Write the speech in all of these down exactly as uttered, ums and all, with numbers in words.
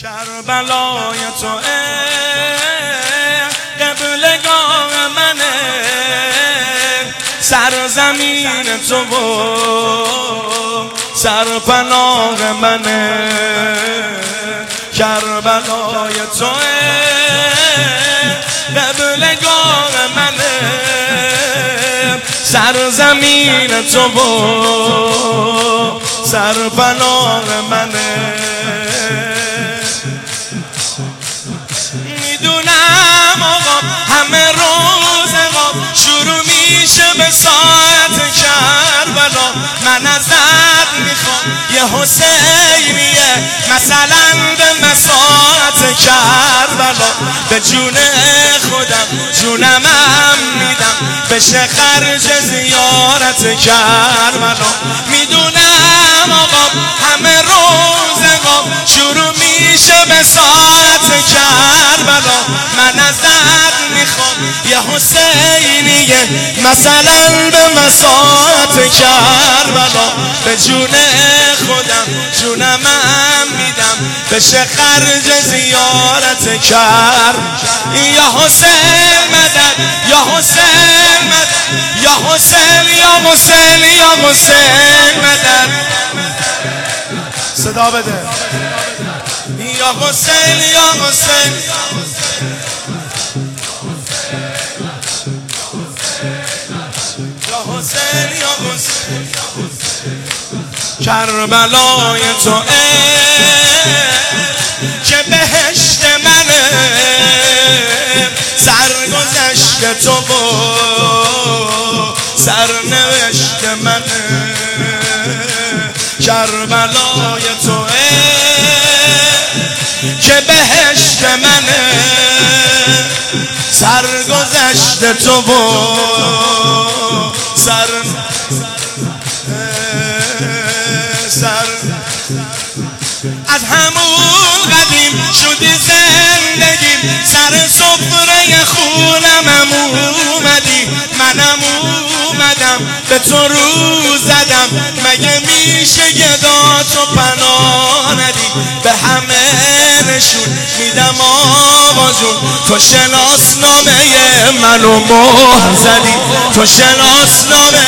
کربلای تو قبلگاه منه، سرزمین تو و سرپناه منه. کربلای تو قبلگاه منه، سرزمین تو و سرپناه منه. میدونم آقا همه روز آقا شروع میشه به ساعت کربلا. من ازت میخوام یه حسینیه مثلا به مساعت کربلا. به جون خودم جونمم میدم بشه خرج زیارت کربلا. میدونم آقا همه روز آقا شروع میشه به ساعت کربلا. من ازت میخوام یه حسینیه مثلا به مساعت کربلا. به جون خودم جونمم میدم بشه خرج زیارت کرب. یا حسین مدد، یا حسین مدد، یا حسین، یا حسین، یا حسین مدد. صدا بده. یا حسین، یا حسین، یا حسین، یا حسین. کربلای تو که بهشت منه، سرگذشت تو و سرنوشت منه. کربلای تو که بهشت منه، سرگذشت تو و سر سر از همون قدیم شدی زندگیم، سر سفره خونم اومدی. منم اومدم به تو رو زدم، مگه میشه گدا تو پناه ندی. به همه نشون میدم آقا جون تو شناسنامه منو مهر زدی، تو شناسنامه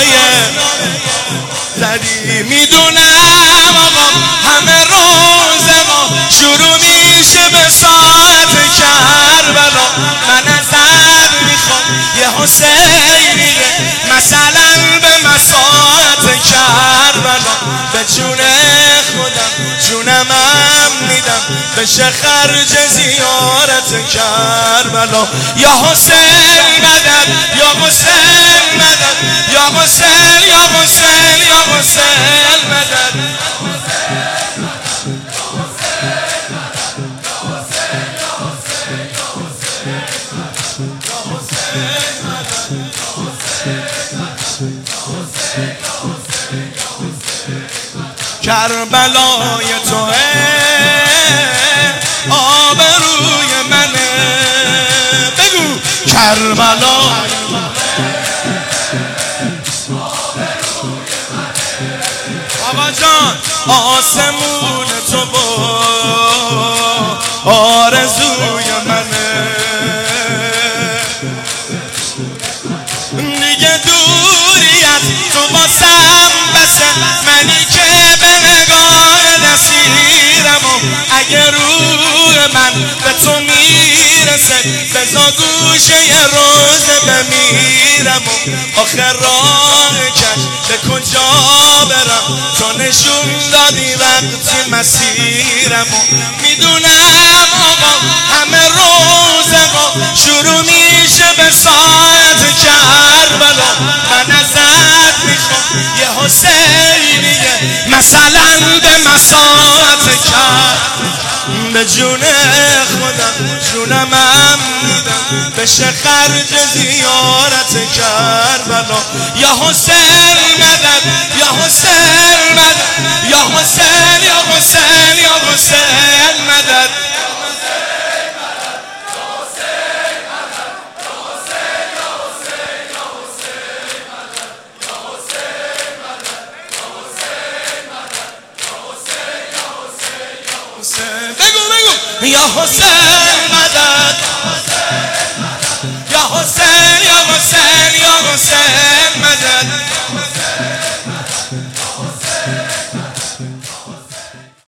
زدی. میدونم آقا همه روز ما شروع میشه به ساعت کربلا. من ازت میخوام یه حسینیه مثلا به مساعت کربلا. به جون خودم جونمم میدم بشه خرج زیارت کربلا. یا حسین مدد، یا حسین مدد، یا حسین، یا حسین، یا حسین مدد. کربلای تو آبروی منه. بگو کربلای آقا جان آسمون تو و آرزوی منه. دیگه دوری از تو باسم بسه، منی که به نگاه نسیرم. و اگه روح من به تو میرسه بزا گوشه یه روز بمیرم. و آخر راه کش به کجا برم تو نشون دادی وقتی مسیرم. و میدونم آقا همه روز ما شروع میشه به ساعت کربلا. من ازت میخوام یه حسینیه مثلا به مساعت کرب. به جون خودم جونمم میدم بشه خرج زیارت کربلا. یا حسین مدد، یا حسین مدد، یا حسین، یا حسین، یا حسین مدد. حسین بگو بگو یا حسین